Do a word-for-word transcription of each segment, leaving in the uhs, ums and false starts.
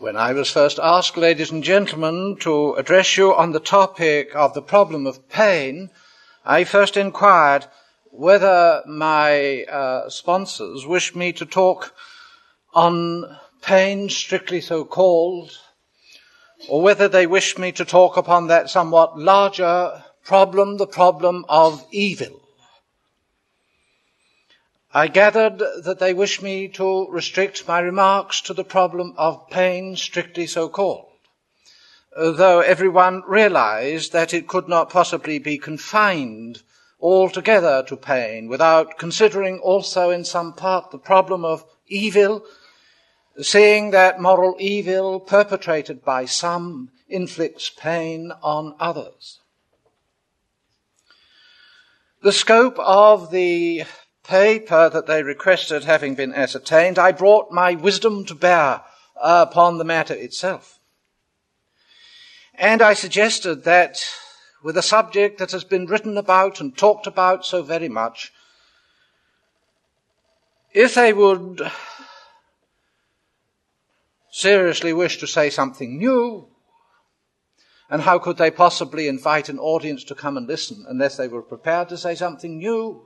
When I was first asked, ladies and gentlemen, to address you on the topic of the problem of pain, I first inquired whether my uh, sponsors wished me to talk on pain strictly so called, or whether they wished me to talk upon that somewhat larger problem, the problem of evil. I gathered that they wished me to restrict my remarks to the problem of pain strictly so called, though everyone realized that it could not possibly be confined altogether to pain without considering also in some part the problem of evil, seeing that moral evil perpetrated by some inflicts pain on others. The scope of the paper that they requested having been ascertained, I brought my wisdom to bear uh, upon the matter itself. And I suggested that with a subject that has been written about and talked about so very much, if they would seriously wish to say something new, and how could they possibly invite an audience to come and listen unless they were prepared to say something new,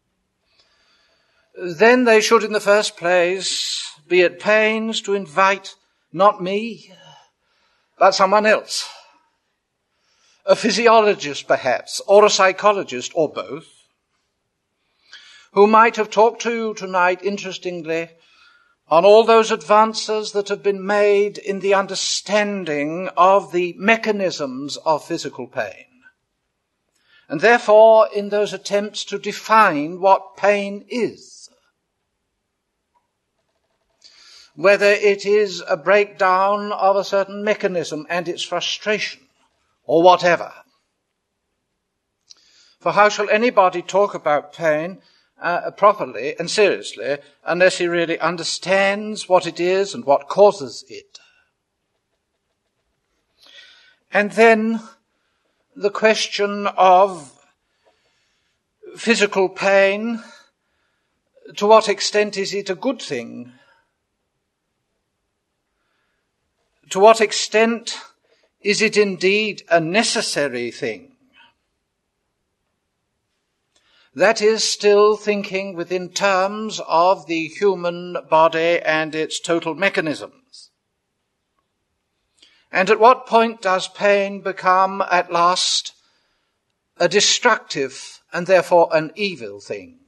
then they should in the first place be at pains to invite not me, but someone else. A physiologist perhaps, or a psychologist, or both, who might have talked to you tonight interestingly on all those advances that have been made in the understanding of the mechanisms of physical pain, and therefore in those attempts to define what pain is. Whether it is a breakdown of a certain mechanism and its frustration, or whatever. For how shall anybody talk about pain uh, properly and seriously unless he really understands what it is and what causes it? And then the question of physical pain, to what extent is it a good thing? To what extent is it indeed a necessary thing? That is still thinking within terms of the human body and its total mechanisms. And at what point does pain become at last a destructive and therefore an evil thing?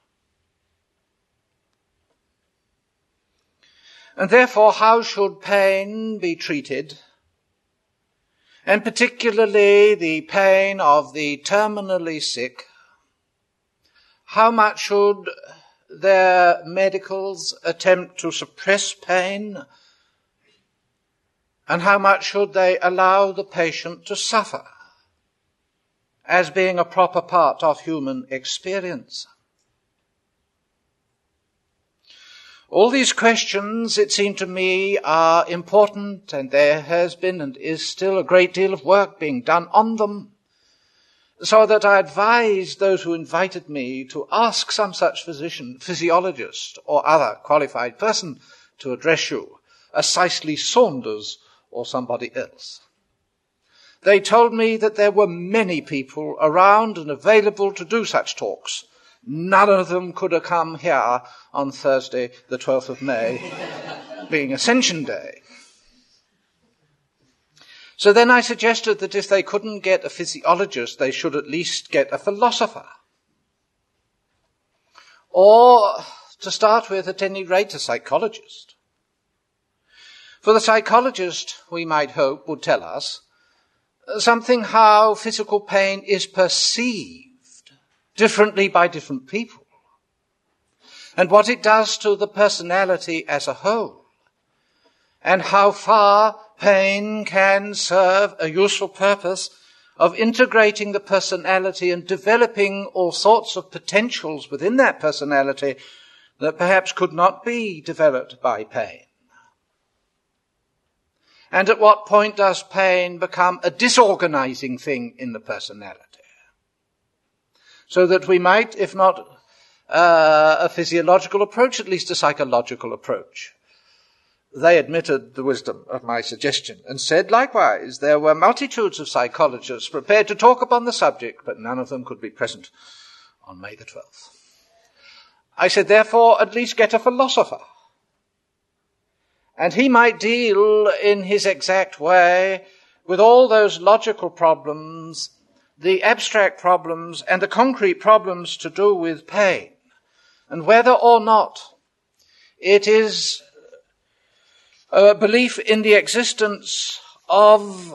And therefore, how should pain be treated? And particularly the pain of the terminally sick. How much should their medicals attempt to suppress pain? And how much should they allow the patient to suffer as being a proper part of human experience? All these questions, it seemed to me, are important, and there has been and is still a great deal of work being done on them, so that I advised those who invited me to ask some such physician, physiologist, or other qualified person to address you, as Cicely Saunders or somebody else. They told me that there were many people around and available to do such talks. None of them could have come here on Thursday, the twelfth of May, being Ascension Day. So then I suggested that if they couldn't get a physiologist, they should at least get a philosopher. Or, to start with, at any rate, a psychologist. For the psychologist, we might hope, would tell us something how physical pain is perceived differently by different people, and what it does to the personality as a whole, and how far pain can serve a useful purpose of integrating the personality and developing all sorts of potentials within that personality that perhaps could not be developed by pain. And at what point does pain become a disorganizing thing in the personality? So that we might, if not uh, a physiological approach, at least a psychological approach they admitted the wisdom of my suggestion and said, likewise, there were multitudes of psychologists prepared to talk upon the subject, but none of them could be present on May the twelfth. I said, therefore, at least get a philosopher. And he might deal in his exact way with all those logical problems, the abstract problems, and the concrete problems to do with pain, and whether or not it is a belief in the existence of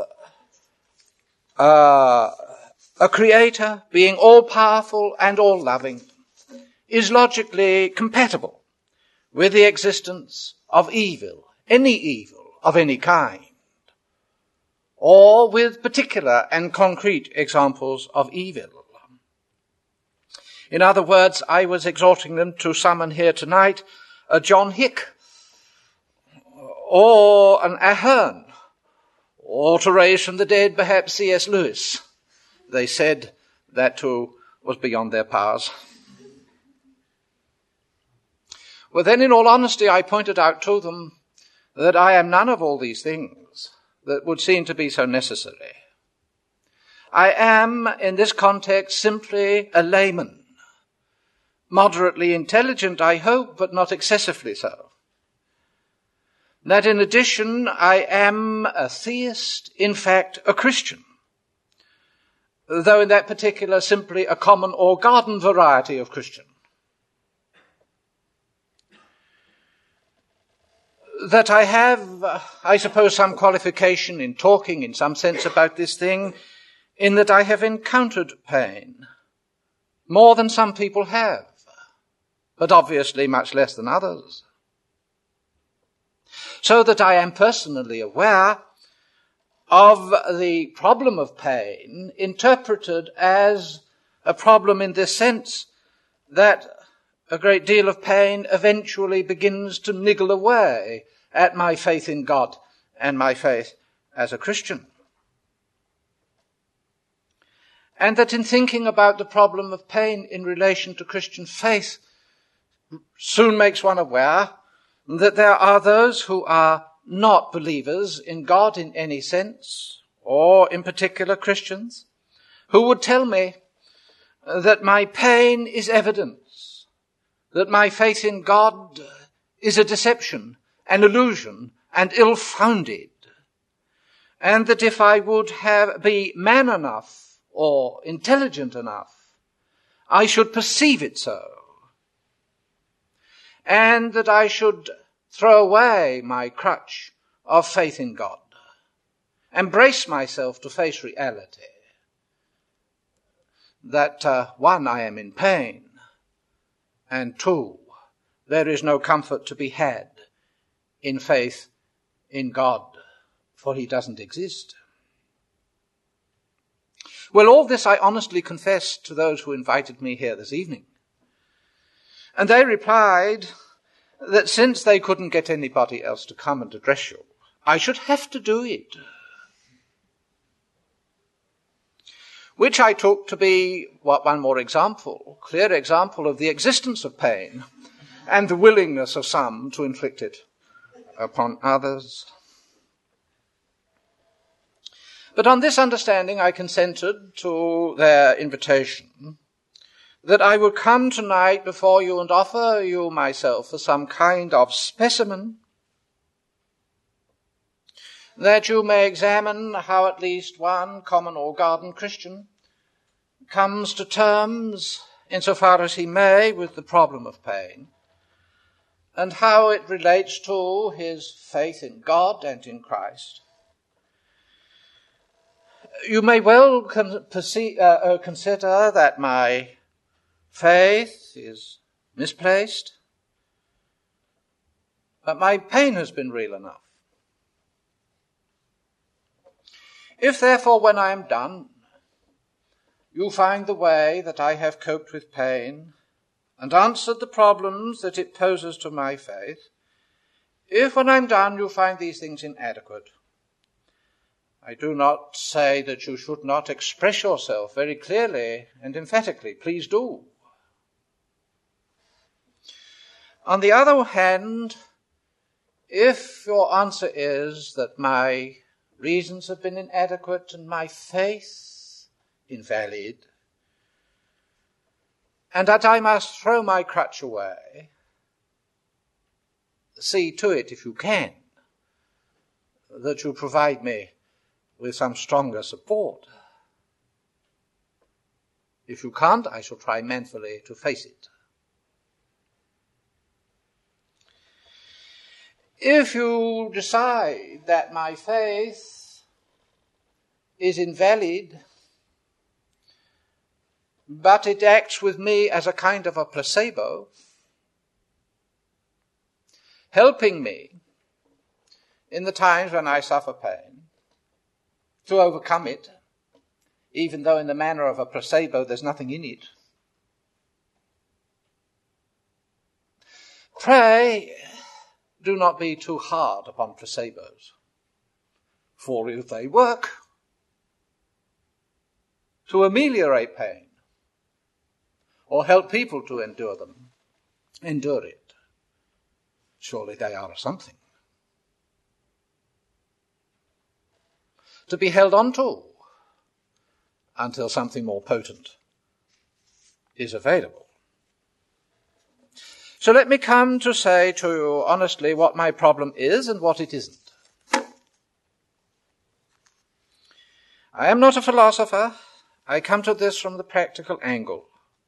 uh, a creator being all-powerful and all-loving is logically compatible with the existence of evil, any evil of any kind, or with particular and concrete examples of evil. In other words, I was exhorting them to summon here tonight a John Hick, or an Ahern, or to raise from the dead perhaps C S Lewis. They said that too was beyond their powers. Well, then in all honesty, I pointed out to them that I am none of all these things that would seem to be so necessary. I am, in this context, simply a layman, moderately intelligent, I hope, but not excessively so. That in addition, I am a theist, in fact, a Christian, though in that particular simply a common or garden variety of Christian. That I have, uh, I suppose, some qualification in talking in some sense about this thing, in that I have encountered pain more than some people have, but obviously much less than others. So that I am personally aware of the problem of pain interpreted as a problem in this sense that a great deal of pain eventually begins to niggle away at my faith in God and my faith as a Christian. And that in thinking about the problem of pain in relation to Christian faith soon makes one aware that there are those who are not believers in God in any sense, or in particular Christians, who would tell me that my pain is evidence, that my faith in God is a deception, an illusion, and ill-founded, and that if I would have be man enough or intelligent enough, I should perceive it so, and that I should throw away my crutch of faith in God, embrace myself to face reality, that uh, one, I am in pain, and two, there is no comfort to be had in faith in God, for he doesn't exist. Well, all this I honestly confessed to those who invited me here this evening. And they replied that since they couldn't get anybody else to come and address you, I should have to do it. Which I took to be, what, one more example, clear example of the existence of pain and the willingness of some to inflict it upon others. But on this understanding, I consented to their invitation that I would come tonight before you and offer you myself as some kind of specimen, that you may examine how at least one common or garden Christian comes to terms, insofar as he may, with the problem of pain, and how it relates to his faith in God and in Christ. You may well con- perceive, uh, uh, consider that my faith is misplaced, but my pain has been real enough. If therefore when I am done, you find the way that I have coped with pain and answered the problems that it poses to my faith, if when I'm done you find these things inadequate, I do not say that you should not express yourself very clearly and emphatically. Please do. On the other hand, If your answer is that my reasons have been inadequate and my faith invalid, and that I must throw my crutch away, see to it, if you can, that you provide me with some stronger support. If you can't, I shall try manfully to face it. If you decide that my faith is invalid, but it acts with me as a kind of a placebo, helping me in the times when I suffer pain to overcome it, even though in the manner of a placebo there's nothing in it. Pray, do not be too hard upon placebos, for if they work to ameliorate pain or help people to endure them, endure it, surely they are something to be held on to until something more potent is available. So let me come to say to you honestly what my problem is and what it isn't. I am not a philosopher. I come to this from the practical angle.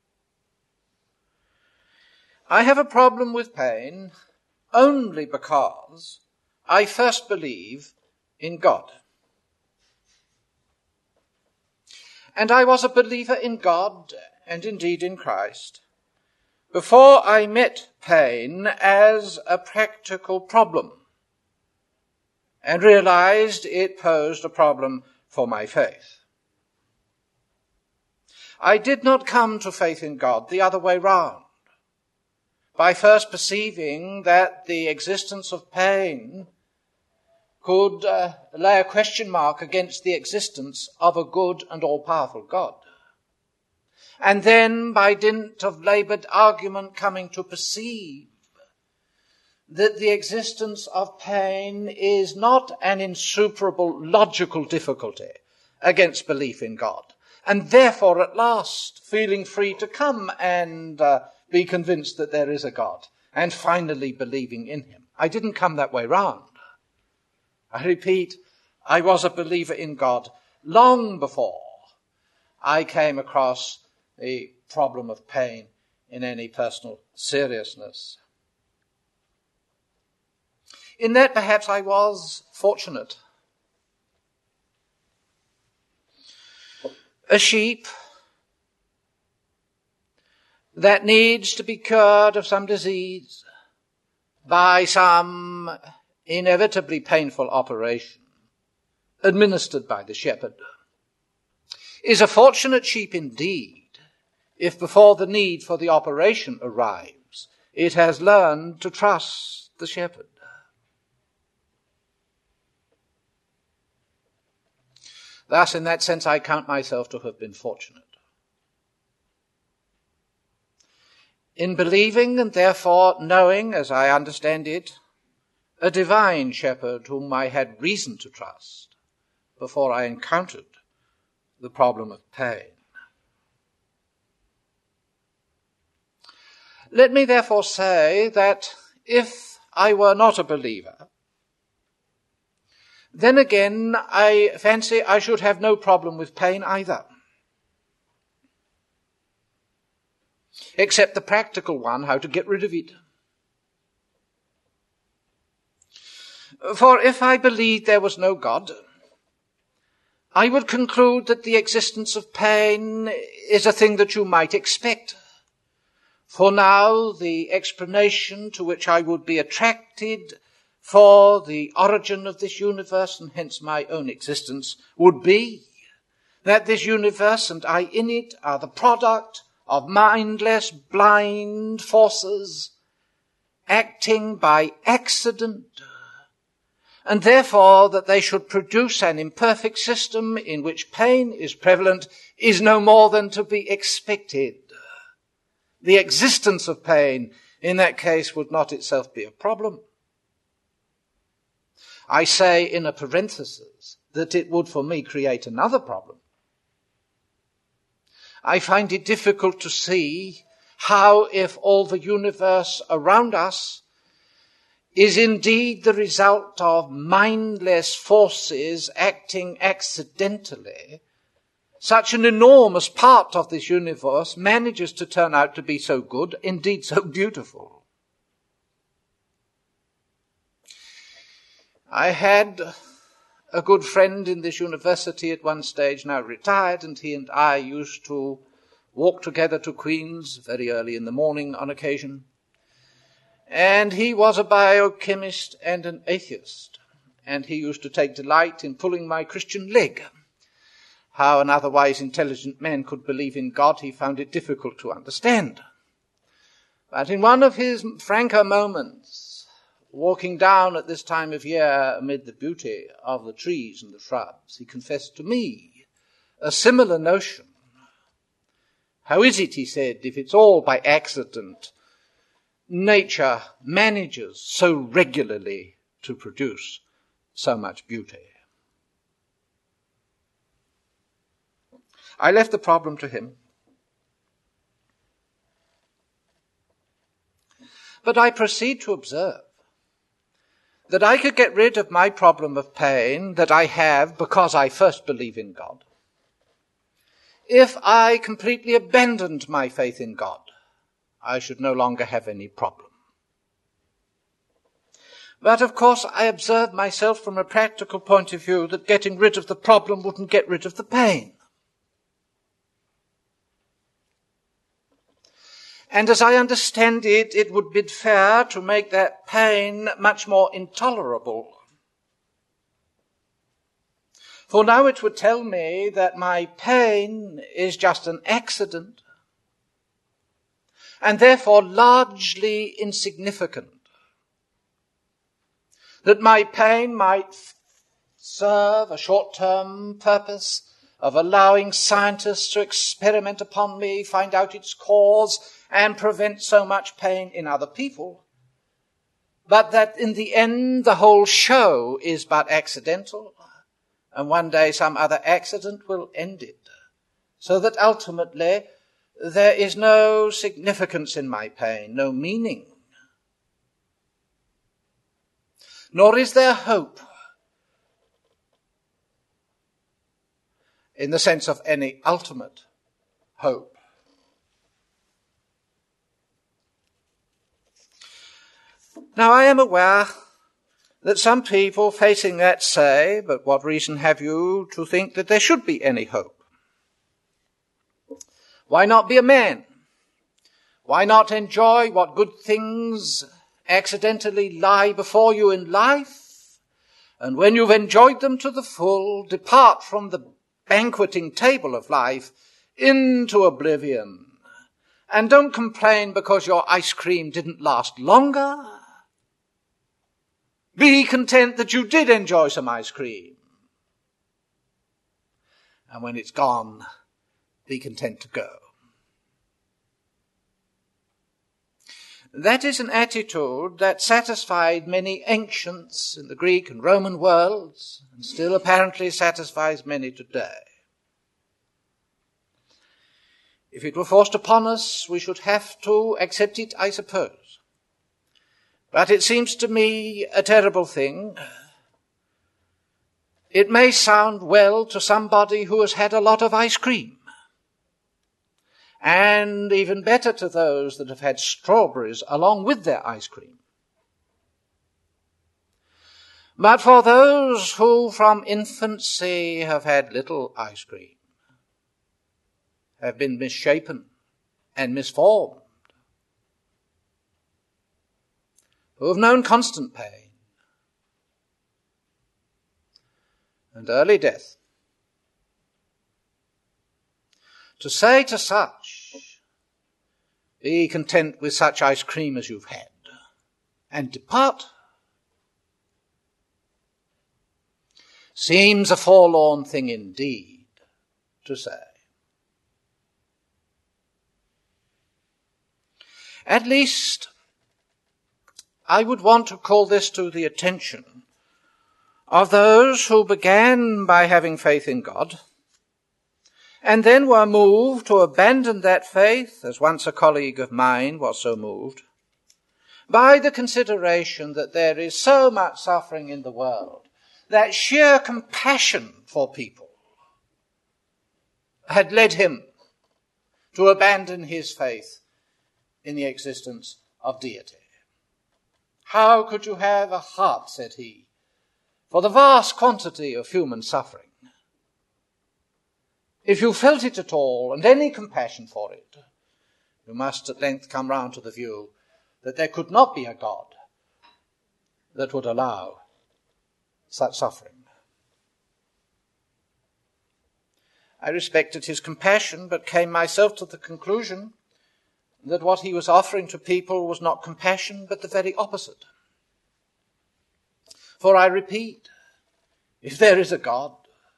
I have a problem with pain only because I first believe in God. And I was a believer in God and indeed in Christ before I met pain as a practical problem and realized it posed a problem for my faith. I did not come to faith in God the other way round, by first perceiving that the existence of pain could uh, lay a question mark against the existence of a good and all-powerful God. And then, by dint of laboured argument, coming to perceive that the existence of pain is not an insuperable logical difficulty against belief in God. And therefore, at last, feeling free to come and uh, be convinced that there is a God, and finally believing in him. I didn't come that way round. I repeat, I was a believer in God long before I came across the problem of pain in any personal seriousness. In that perhaps I was fortunate. A sheep that needs to be cured of some disease by some inevitably painful operation administered by the shepherd is a fortunate sheep indeed if before the need for the operation arrives it has learned to trust the shepherd. Thus, in that sense, I count myself to have been fortunate in believing and therefore knowing, as I understand it, a divine shepherd whom I had reason to trust before I encountered the problem of pain. Let me therefore say that if I were not a believer, then again I fancy I should have no problem with pain either, except the practical one, how to get rid of it. For if I believed there was no God, I would conclude that the existence of pain is a thing that you might expect. For now, the explanation to which I would be attracted for the origin of this universe, and hence my own existence, would be that this universe and I in it are the product of mindless, blind forces acting by accident, and therefore that they should produce an imperfect system in which pain is prevalent is no more than to be expected. The existence of pain in that case would not itself be a problem. I say in a parenthesis that it would for me create another problem. I find it difficult to see how, if all the universe around us is indeed the result of mindless forces acting accidentally, such an enormous part of this universe manages to turn out to be so good, indeed so beautiful. I had a good friend in this university at one stage, now retired, and he and I used to walk together to Queen's very early in the morning on occasion. And he was a biochemist and an atheist, and he used to take delight in pulling my Christian leg. How an otherwise intelligent man could believe in God, he found it difficult to understand. But in one of his franker moments, walking down at this time of year amid the beauty of the trees and the shrubs, he confessed to me a similar notion. How is it, he said, if it's all by accident, nature manages so regularly to produce so much beauty? I left the problem to him. But I proceed to observe that I could get rid of my problem of pain that I have because I first believe in God, if I completely abandoned my faith in God. I should no longer have any problem. But of course I observe myself from a practical point of view that getting rid of the problem wouldn't get rid of the pain. And as I understand it, it would be fair to make that pain much more intolerable. For now it would tell me that my pain is just an accident, and therefore largely insignificant. That my pain might serve a short-term purpose of allowing scientists to experiment upon me, find out its cause, and prevent so much pain in other people. But that in the end the whole show is but accidental, and one day some other accident will end it, so that ultimately there is no significance in my pain, no meaning. Nor is there hope in the sense of any ultimate hope. Now I am aware that some people facing that say, but what reason have you to think that there should be any hope? Why not be a man? Why not enjoy what good things accidentally lie before you in life? And when you've enjoyed them to the full, depart from the banqueting table of life into oblivion. And don't complain because your ice cream didn't last longer. Be content that you did enjoy some ice cream. And when it's gone, be content to go. That is an attitude that satisfied many ancients in the Greek and Roman worlds, and still apparently satisfies many today. If it were forced upon us, we should have to accept it, I suppose. But it seems to me a terrible thing. It may sound well to somebody who has had a lot of ice cream, and even better to those that have had strawberries along with their ice cream. But for those who from infancy have had little ice cream, have been misshapen and misformed, who have known constant pain and early death, to say to such, be content with such ice cream as you've had, and depart, seems a forlorn thing indeed to say. At least, I would want to call this to the attention of those who began by having faith in God and then were moved to abandon that faith, as once a colleague of mine was so moved, by the consideration that there is so much suffering in the world that sheer compassion for people had led him to abandon his faith in the existence of deity. How could you have a heart, said he, for the vast quantity of human suffering, if you felt it at all and any compassion for it? You must at length come round to the view that there could not be a God that would allow such suffering. I respected his compassion, but came myself to the conclusion that what he was offering to people was not compassion, but the very opposite. For I repeat, if there is a God,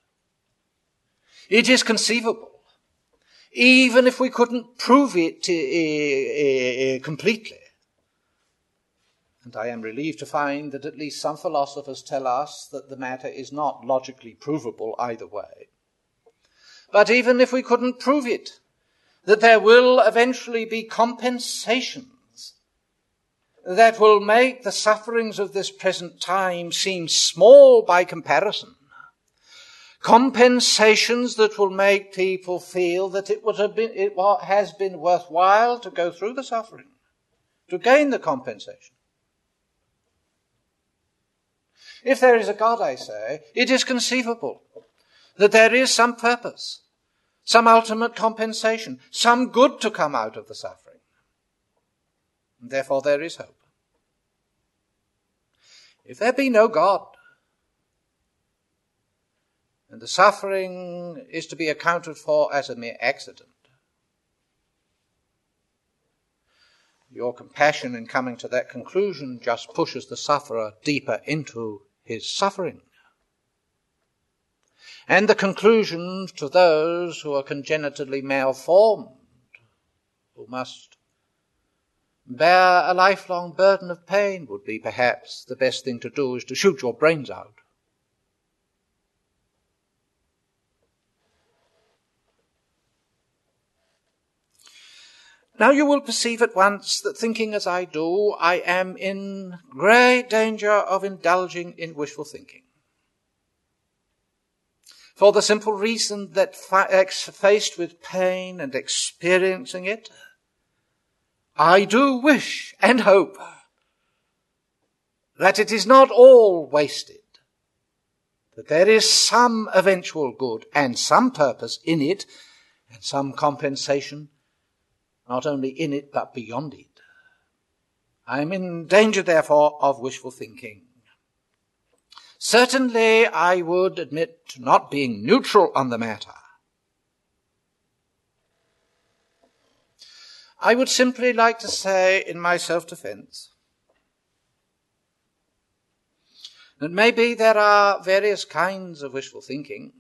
it is conceivable, even if we couldn't prove it uh, uh, completely. And I am relieved to find that at least some philosophers tell us that the matter is not logically provable either way. But even if we couldn't prove it, that there will eventually be compensations that will make the sufferings of this present time seem small by comparison. Compensations that will make people feel that it would have been, it has been worthwhile to go through the suffering, to gain the compensation. If there is a God, I say, it is conceivable that there is some purpose, some ultimate compensation, some good to come out of the suffering. And therefore there is hope. If there be no God, and the suffering is to be accounted for as a mere accident, your compassion in coming to that conclusion just pushes the sufferer deeper into his suffering. And the conclusion to those who are congenitally malformed, who must bear a lifelong burden of pain, would be perhaps the best thing to do is to shoot your brains out. Now you will perceive at once that thinking as I do, I am in great danger of indulging in wishful thinking. For the simple reason that faced with pain and experiencing it, I do wish and hope that it is not all wasted, that there is some eventual good and some purpose in it and some compensation, not only in it but beyond it. I am in danger, therefore, of wishful thinking. Certainly, I would admit to not being neutral on the matter. I would simply like to say in my self-defense that maybe there are various kinds of wishful thinking.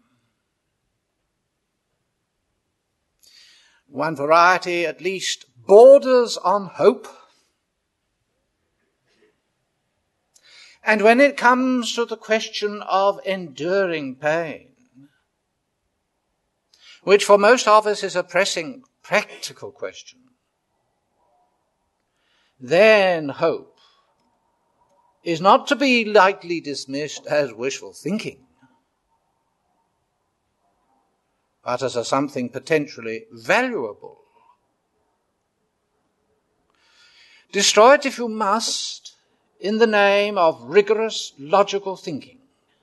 One variety at least borders on hope. And when it comes to the question of enduring pain, which for most of us is a pressing practical question, then hope is not to be lightly dismissed as wishful thinking, but as a something potentially valuable. Destroy it if you must, in the name of rigorous logical thinking,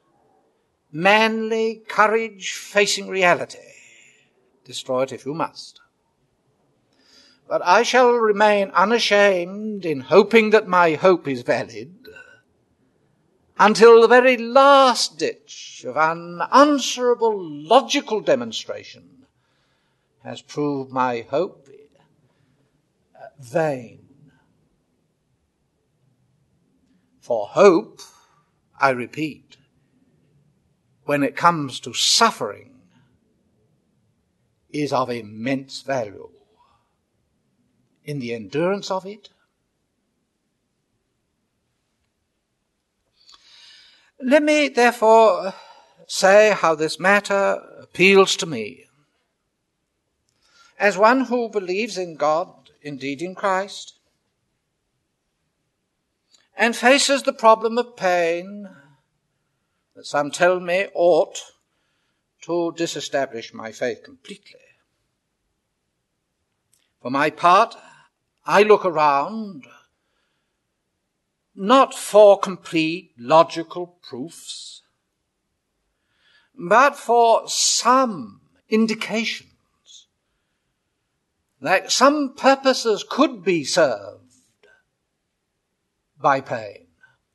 manly courage facing reality. Destroy it if you must. But I shall remain unashamed in hoping that my hope is valid until the very last ditch of unanswerable logical demonstration has proved my hope vain. For hope, I repeat, when it comes to suffering, is of immense value. In the endurance of it, Let me therefore say how this matter appeals to me. As one who believes in God, indeed in Christ, and faces the problem of pain that some tell me ought to disestablish my faith completely. For my part, I look around not for complete logical proofs, but for some indications that some purposes could be served by pain.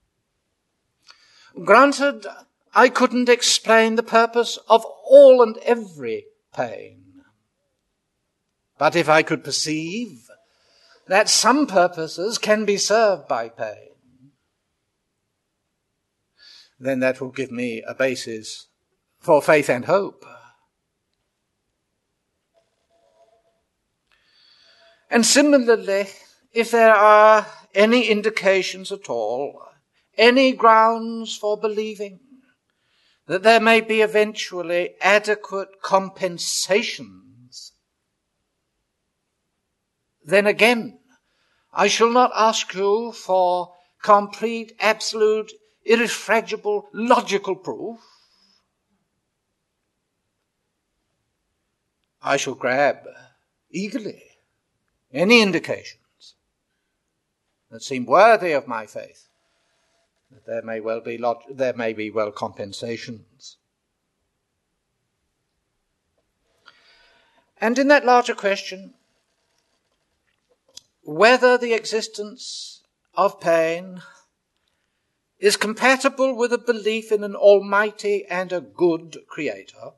Granted, I couldn't explain the purpose of all and every pain. But if I could perceive that some purposes can be served by pain, then that will give me a basis for faith and hope. And similarly, if there are any indications at all, any grounds for believing that there may be eventually adequate compensations, then again, I shall not ask you for complete, absolute, irrefragable, logical proof. I shall grab eagerly any indications that seem worthy of my faith, that there may well be log- there may be well compensations. And in that larger question, whether the existence of pain is compatible with a belief in an almighty and a good creator,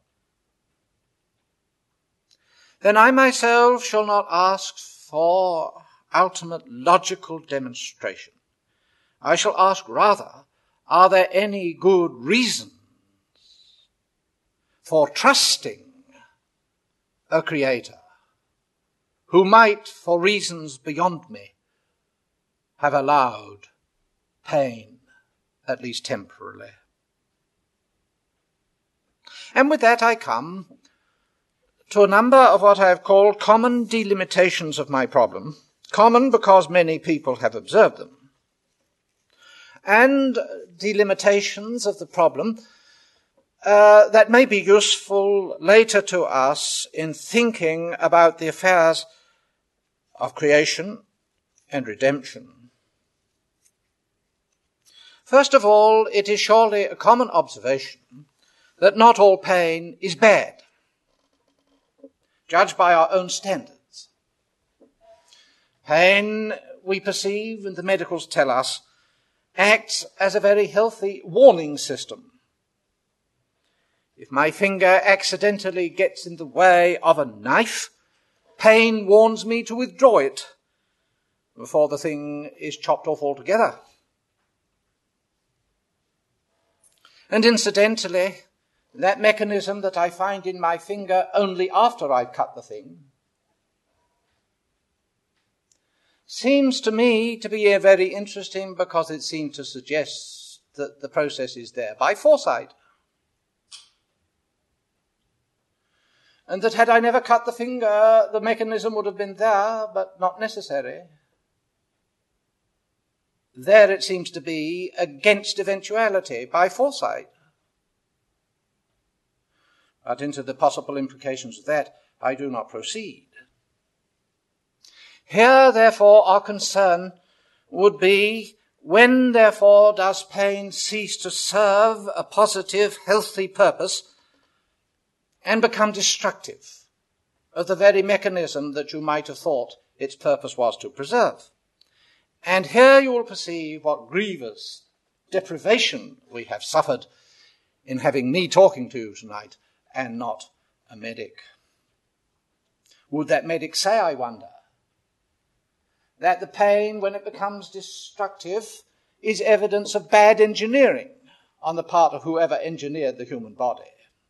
then I myself shall not ask for ultimate logical demonstration. I shall ask rather, are there any good reasons for trusting a creator who might, for reasons beyond me, have allowed pain, at least temporarily? And with that I come to a number of what I have called common delimitations of my problem, common because many people have observed them, and delimitations of the problem uh, that may be useful later to us in thinking about the affairs of creation and redemption. First of all, it is surely a common observation that not all pain is bad, judged by our own standards. Pain, we perceive, and the medicals tell us, acts as a very healthy warning system. If my finger accidentally gets in the way of a knife, pain warns me to withdraw it before the thing is chopped off altogether. And incidentally, that mechanism that I find in my finger only after I've cut the thing seems to me to be very interesting because it seems to suggest that the process is there by foresight. And that had I never cut the finger, the mechanism would have been there, but not necessary. There it seems to be against eventuality by foresight. But into the possible implications of that, I do not proceed. Here, therefore, our concern would be, when, therefore, does pain cease to serve a positive, healthy purpose and become destructive of the very mechanism that you might have thought its purpose was to preserve? And here you will perceive what grievous deprivation we have suffered in having me talking to you tonight and not a medic. Would that medic say, I wonder, that the pain, when it becomes destructive, is evidence of bad engineering on the part of whoever engineered the human body?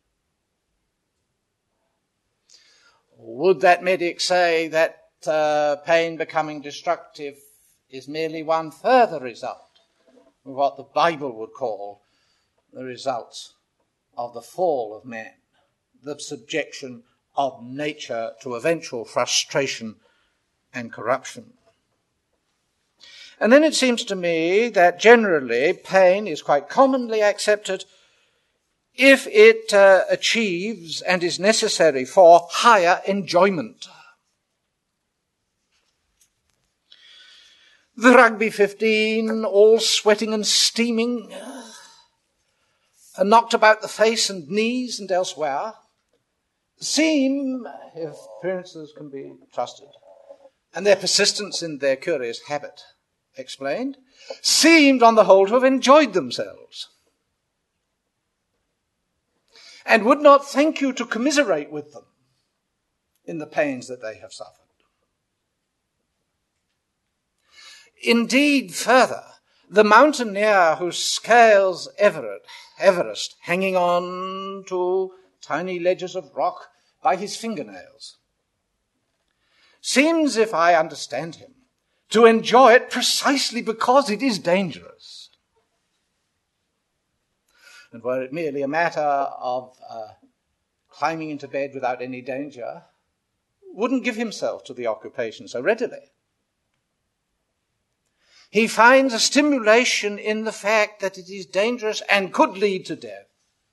Would that medic say that uh, pain becoming destructive is merely one further result of what the Bible would call the results of the fall of man, the subjection of nature to eventual frustration and corruption. And then it seems to me that generally pain is quite commonly accepted if it uh, achieves and is necessary for higher enjoyment. The rugby fifteen, all sweating and steaming, and knocked about the face and knees and elsewhere, seem, if appearances can be trusted, and their persistence in their curious habit explained, seemed on the whole to have enjoyed themselves, and would not thank you to commiserate with them in the pains that they have suffered. Indeed, further, the mountaineer who scales Everett, Everest, hanging on to tiny ledges of rock by his fingernails, seems, if I understand him, to enjoy it precisely because it is dangerous. And were it merely a matter of uh, climbing into bed without any danger, wouldn't give himself to the occupation so readily. He finds a stimulation in the fact that it is dangerous and could lead to death.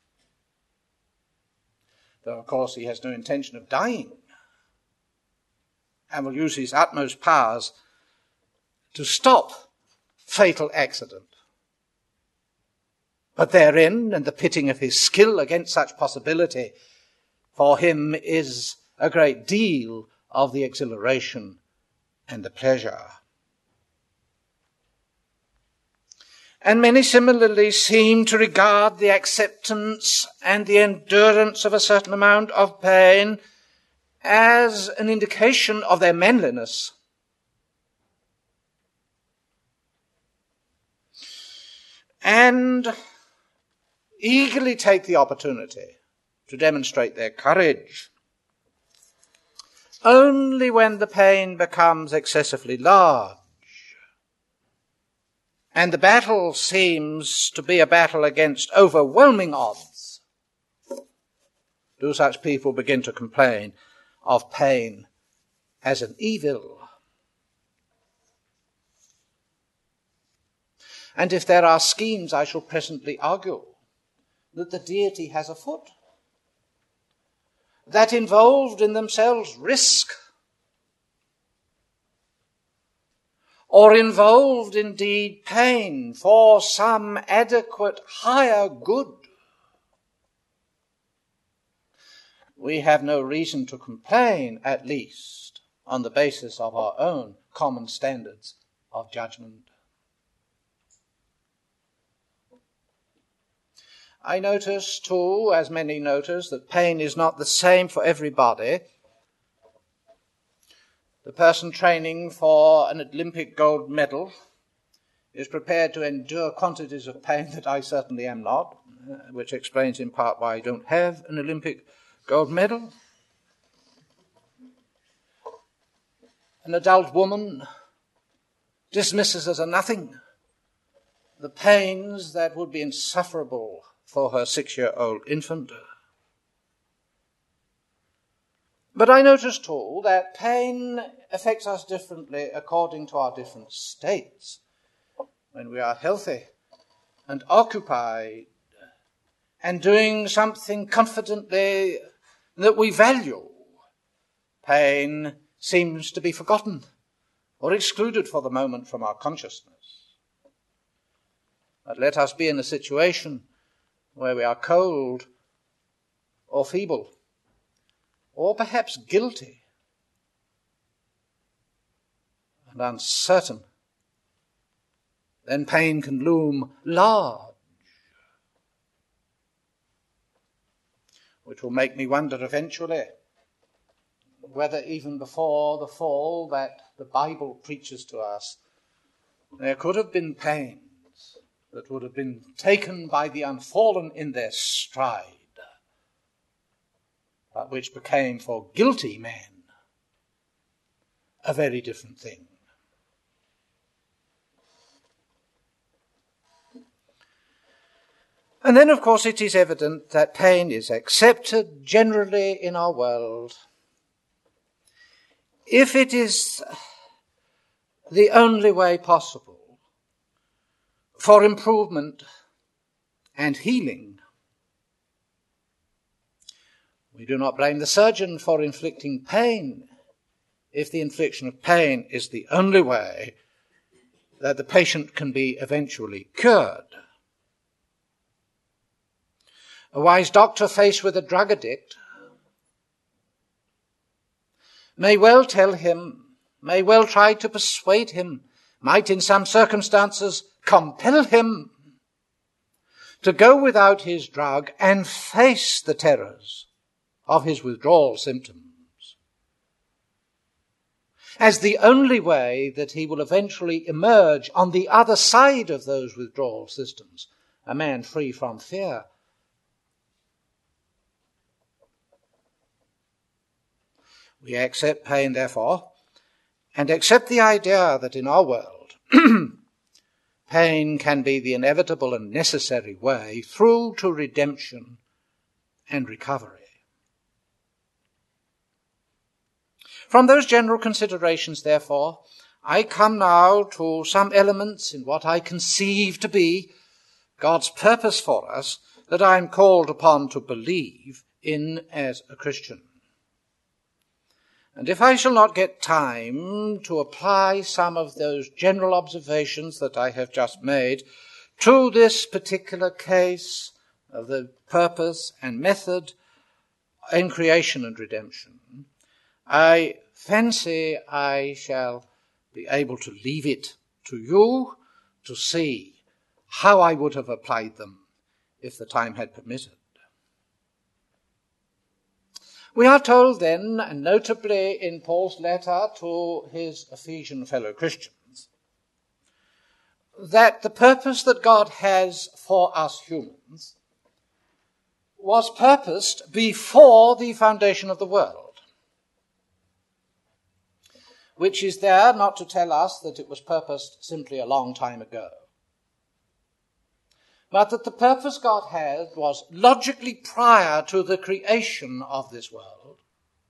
Though, of course, he has no intention of dying and will use his utmost powers to stop fatal accident. But therein, and the pitting of his skill against such possibility, for him is a great deal of the exhilaration and the pleasure. And many similarly seem to regard the acceptance and the endurance of a certain amount of pain as an indication of their manliness. And eagerly take the opportunity to demonstrate their courage. Only when the pain becomes excessively large, and the battle seems to be a battle against overwhelming odds, do such people begin to complain of pain as an evil. And if there are schemes, I shall presently argue that the deity has afoot, that involved in themselves risk, or involved indeed pain for some adequate higher good, we have no reason to complain, at least on the basis of our own common standards of judgment. I notice too, as many notice, that pain is not the same for everybody. The person training for an Olympic gold medal is prepared to endure quantities of pain that I certainly am not, which explains in part why I don't have an Olympic gold medal. An adult woman dismisses as a nothing the pains that would be insufferable for her six-year-old infant. But I notice too that pain affects us differently according to our different states. When we are healthy and occupied and doing something confidently that we value, pain seems to be forgotten or excluded for the moment from our consciousness. But let us be in a situation where we are cold or feeble, or perhaps guilty and uncertain, then pain can loom large, which will make me wonder eventually whether even before the fall that the Bible preaches to us, there could have been pains that would have been taken by the unfallen in their stride, but which became for guilty men a very different thing. And then, of course, it is evident that pain is accepted generally in our world. If it is the only way possible for improvement and healing, we do not blame the surgeon for inflicting pain if the infliction of pain is the only way that the patient can be eventually cured. A wise doctor faced with a drug addict may well tell him, may well try to persuade him, might in some circumstances compel him to go without his drug and face the terrors of his withdrawal symptoms as the only way that he will eventually emerge on the other side of those withdrawal systems, a man free from fear. We accept pain, therefore, and accept the idea that in our world, pain can be the inevitable and necessary way through to redemption and recovery. From those general considerations, therefore, I come now to some elements in what I conceive to be God's purpose for us that I am called upon to believe in as a Christian. And if I shall not get time to apply some of those general observations that I have just made to this particular case of the purpose and method in creation and redemption, I fancy I shall be able to leave it to you to see how I would have applied them if the time had permitted. We are told then, and notably in Paul's letter to his Ephesian fellow Christians, that the purpose that God has for us humans was purposed before the foundation of the world, which is there not to tell us that it was purposed simply a long time ago, but that the purpose God had was logically prior to the creation of this world.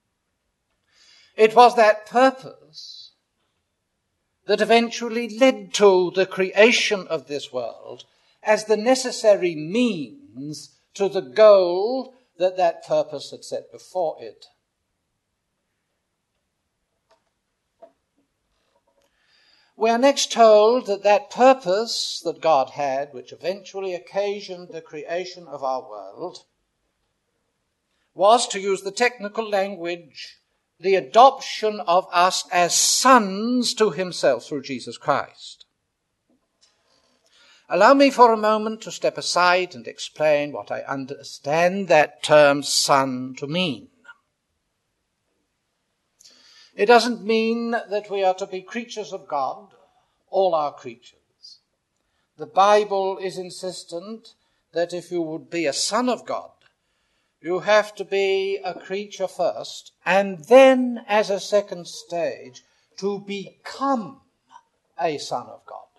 It was that purpose that eventually led to the creation of this world as the necessary means to the goal that that purpose had set before it. We are next told that that purpose that God had, which eventually occasioned the creation of our world, was, to use the technical language, the adoption of us as sons to himself through Jesus Christ. Allow me for a moment to step aside and explain what I understand that term son to mean. It doesn't mean that we are to be creatures of God, all our creatures. The Bible is insistent that if you would be a son of God, you have to be a creature first, and then, as a second stage, to become a son of God.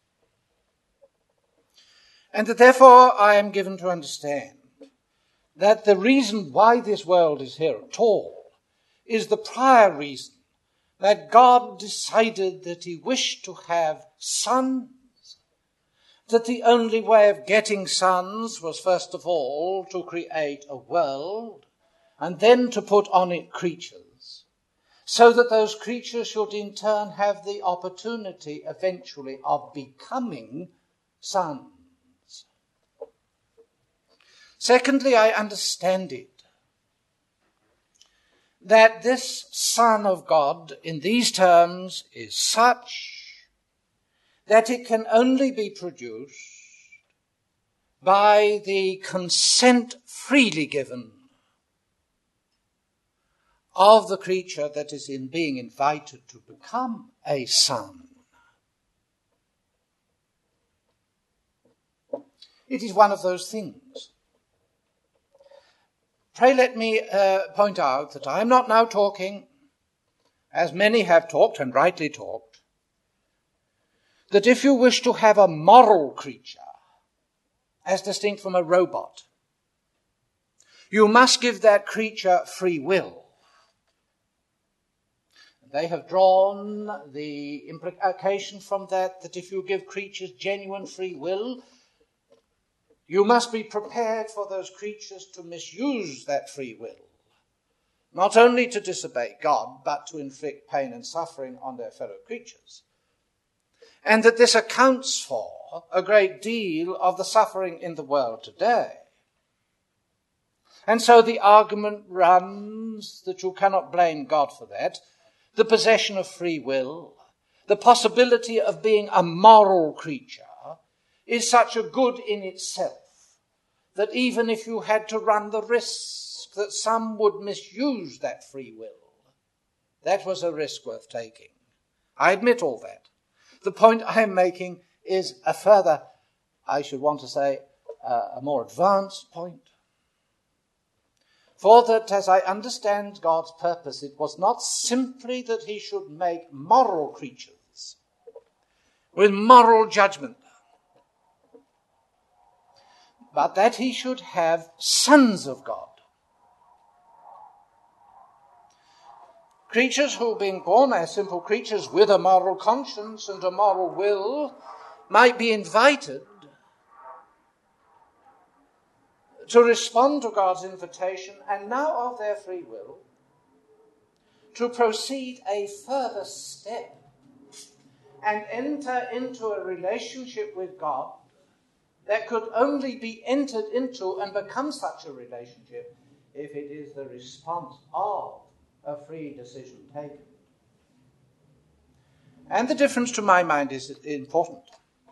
And that therefore I am given to understand that the reason why this world is here at all is the prior reason that God decided that he wished to have sons, that the only way of getting sons was first of all to create a world and then to put on it creatures, so that those creatures should in turn have the opportunity eventually of becoming sons. Secondly, I understand it that this Son of God in these terms is such that it can only be produced by the consent freely given of the creature that is in being invited to become a son. It is one of those things. Pray let me uh, point out that I am not now talking, as many have talked and rightly talked, that if you wish to have a moral creature as distinct from a robot. You must give that creature free will. They have drawn the implication from that that if you give creatures genuine free will, you must be prepared for those creatures to misuse that free will, not only to disobey God, but to inflict pain and suffering on their fellow creatures. And that this accounts for a great deal of the suffering in the world today. And so the argument runs that you cannot blame God for that. The possession of free will, the possibility of being a moral creature, is such a good in itself that even if you had to run the risk that some would misuse that free will, that was a risk worth taking. I admit all that. The point I am making is a further, I should want to say, uh, a more advanced point. For that, as I understand God's purpose, it was not simply that he should make moral creatures with moral judgment, but that he should have sons of God. Creatures who, being born as simple creatures with a moral conscience and a moral will, might be invited to respond to God's invitation, and now of their free will, to proceed a further step and enter into a relationship with God that could only be entered into and become such a relationship if it is the response of a free decision taken. And the difference to my mind is important.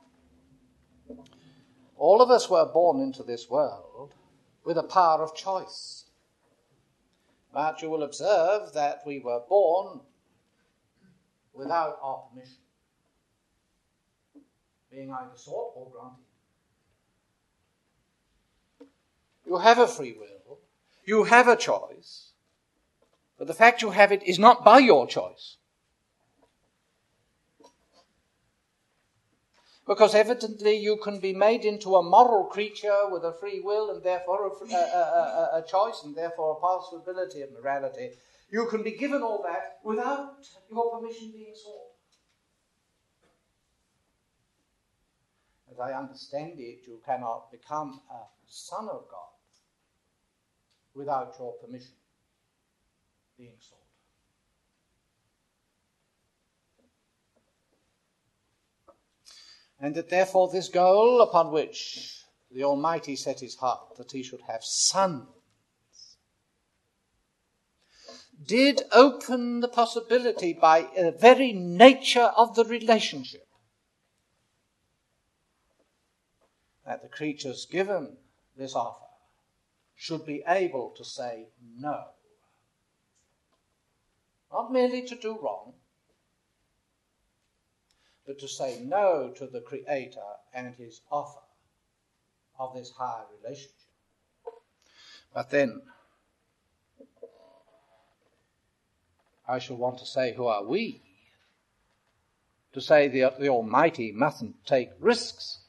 All of us were born into this world with a power of choice. But you will observe that we were born without our permission, being either sought or granted. You have a free will, you have a choice, but the fact you have it is not by your choice. Because evidently you can be made into a moral creature with a free will and therefore a, free, a, a, a, a choice and therefore a possibility of morality. You can be given all that without your permission being sought. As I understand it, you cannot become a son of God without your permission being sought. And that therefore this goal upon which the Almighty set his heart, that he should have sons, did open the possibility by the very nature of the relationship that the creatures given this offer should be able to say no. Not merely to do wrong, but to say no to the Creator and his offer of this higher relationship. But then, I shall want to say, who are we to say the, the Almighty mustn't take risks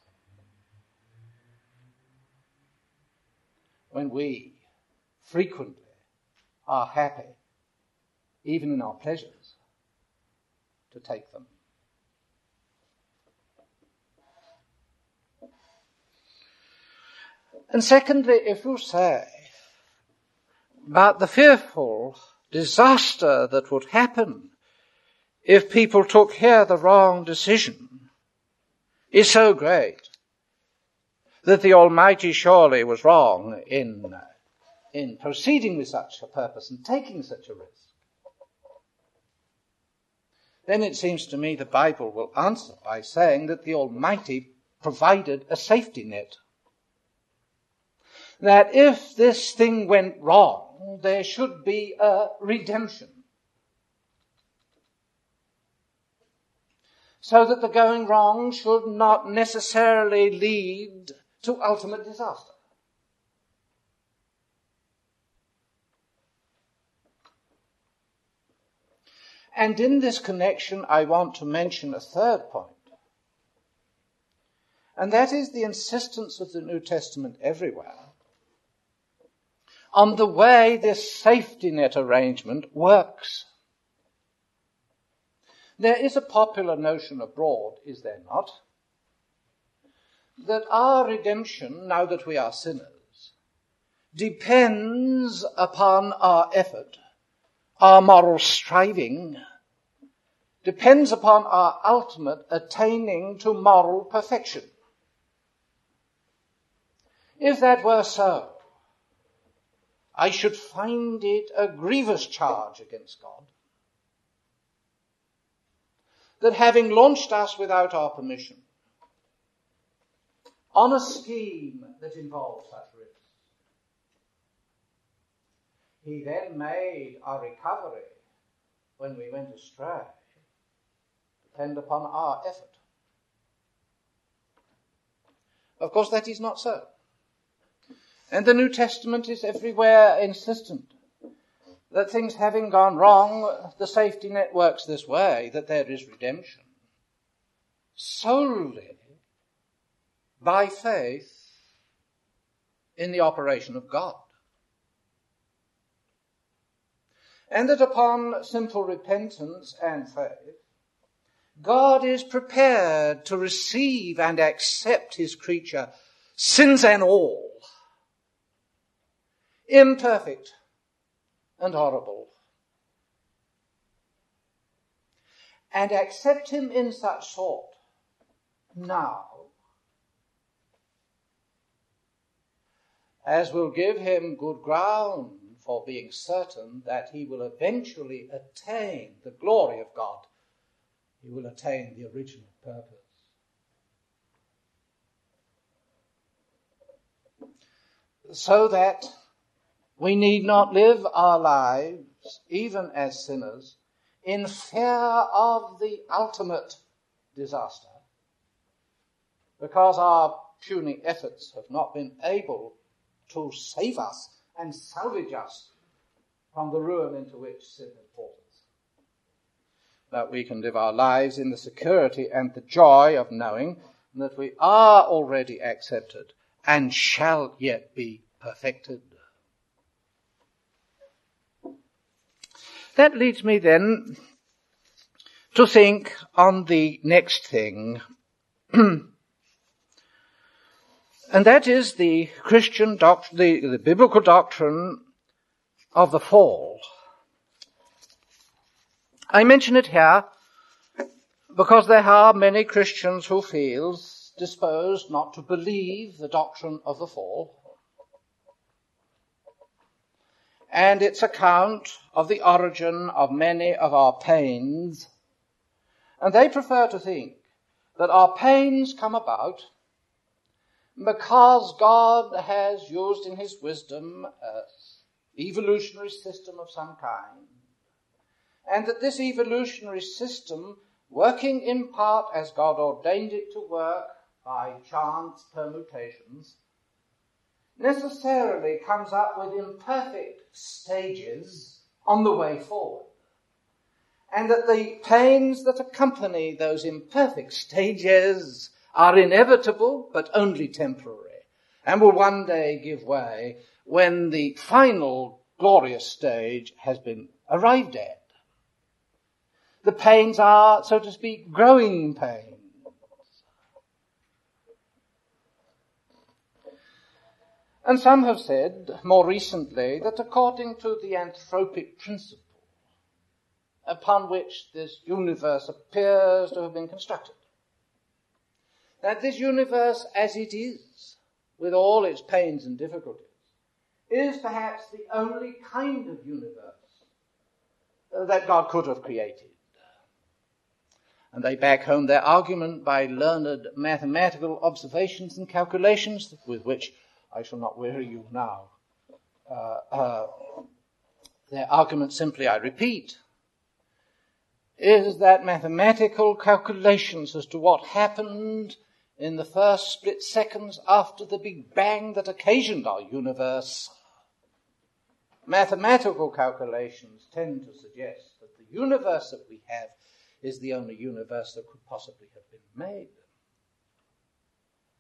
when we frequently are happy, even in our pleasures, to take them? And secondly, if you say, but the fearful disaster that would happen if people took here the wrong decision is so great that the Almighty surely was wrong in, in proceeding with such a purpose and taking such a risk, then it seems to me the Bible will answer by saying that the Almighty provided a safety net. That if this thing went wrong, there should be a redemption. So that the going wrong should not necessarily lead to ultimate disaster. And in this connection, I want to mention a third point. And that is the insistence of the New Testament everywhere on the way this safety net arrangement works. There is a popular notion abroad, is there not, that our redemption, now that we are sinners, depends upon our effort, our moral striving, depends upon our ultimate attaining to moral perfection. If that were so, I should find it a grievous charge against God that having launched us without our permission on a scheme that involved such risks, he then made our recovery when we went astray depend upon our effort. Of course, that is not so. And the New Testament is everywhere insistent that things having gone wrong, the safety net works this way, that there is redemption solely by faith in the operation of God. And that upon simple repentance and faith, God is prepared to receive and accept his creature, sins and all, imperfect and horrible, and accept him in such sort now as will give him good ground for being certain that he will eventually attain the glory of God. He will attain the original purpose. So that we need not live our lives, even as sinners, in fear of the ultimate disaster, because our puny efforts have not been able to save us and salvage us from the ruin into which sin has brought us. But we can live our lives in the security and the joy of knowing that we are already accepted and shall yet be perfected. That leads me then to think on the next thing, and that is the Christian doctrine, the, the biblical doctrine of the fall. I mention it here because there are many Christians who feel disposed not to believe the doctrine of the fall and its account of the origin of many of our pains, and they prefer to think that our pains come about because God has used in his wisdom an evolutionary system of some kind, and that this evolutionary system, working in part as God ordained it to work by chance permutations, necessarily comes up with imperfect stages on the way forward, and that the pains that accompany those imperfect stages are inevitable but only temporary, and will one day give way when the final glorious stage has been arrived at. The pains are, so to speak, growing pains. And some have said more recently that according to the anthropic principle upon which this universe appears to have been constructed, that this universe as it is, with all its pains and difficulties, is perhaps the only kind of universe that God could have created. And they back home their argument by learned mathematical observations and calculations with which I shall not weary you now. Uh, uh, their argument simply, I repeat, is that mathematical calculations as to what happened in the first split seconds after the Big Bang that occasioned our universe, mathematical calculations tend to suggest that the universe that we have is the only universe that could possibly have been made.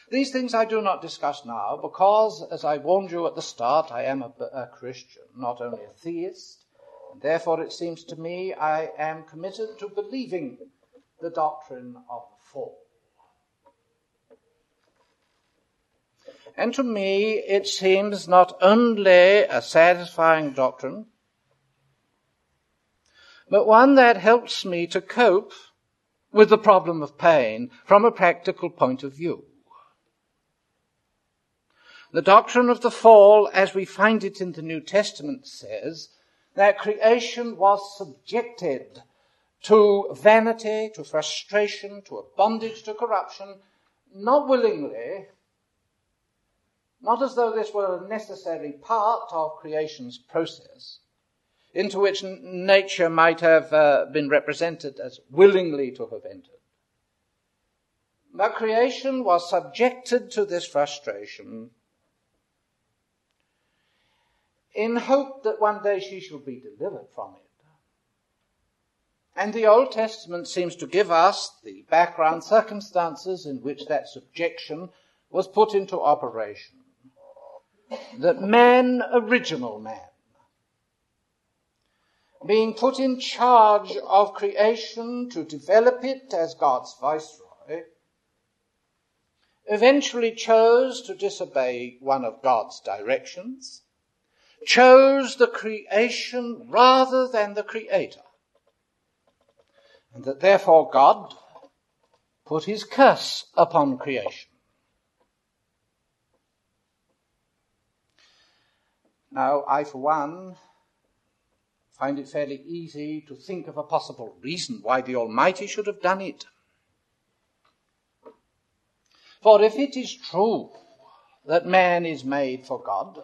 These things I do not discuss now because, as I warned you at the start, I am a, a Christian, not only a theist, and therefore it seems to me I am committed to believing the doctrine of the fall. And to me it seems not only a satisfying doctrine, but one that helps me to cope with the problem of pain from a practical point of view. The doctrine of the fall, as we find it in the New Testament, says that creation was subjected to vanity, to frustration, to a bondage to corruption, not willingly, not as though this were a necessary part of creation's process, into which n- nature might have uh, been represented as willingly to have entered. But creation was subjected to this frustration in hope that one day she shall be delivered from it. And the Old Testament seems to give us the background circumstances in which that subjection was put into operation. That man, original man, being put in charge of creation to develop it as God's viceroy, eventually chose to disobey one of God's directions, chose the creation rather than the Creator, and that therefore God put his curse upon creation. Now, I, for one, find it fairly easy to think of a possible reason why the Almighty should have done it. For if it is true that man is made for God,